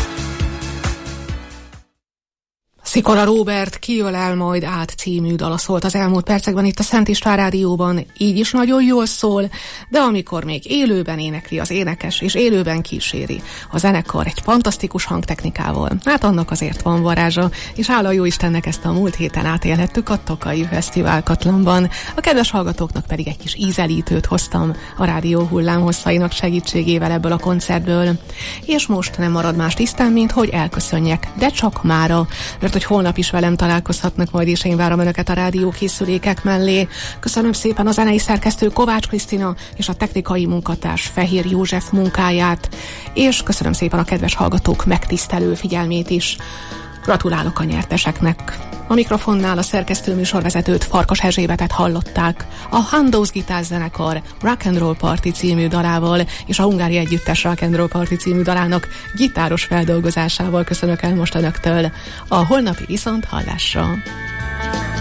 Szikora Róbert Kijölel majd át című dala szólt az elmúlt percekben itt a Szent István Rádióban, így is nagyon jól szól, de amikor még élőben énekli az énekes, és élőben kíséri a zenekar egy fantasztikus hangtechnikával, hát annak azért van varázsa, és hála jó Istennek ezt a múlt héten átélhettük a Tokaji Fesztivál Katlanban. A kedves hallgatóknak pedig egy kis ízelítőt hoztam a rádió hullámhosszainak segítségével ebből a koncertből. És most nem marad más tisztán, mint hogy elköszönjek, de csak mára, mert hogy holnap is velem találkozhatnak majd, és én várom önöket a rádió készülékek mellé. Köszönöm szépen a zenei szerkesztő Kovács Krisztina és a technikai munkatárs Fehér József munkáját, és köszönöm szépen a kedves hallgatók megtisztelő figyelmét is. Gratulálok a nyerteseknek. A mikrofonnál a szerkesztő műsorvezetőt, Farkas Erzsébetet hallották. A Handos gitárzenekar Rock and Roll Party című dalával és a Hungári Együttes Rock and Roll Party című dalának gitáros feldolgozásával köszönök el most önöktől. A holnapi viszont hallásra.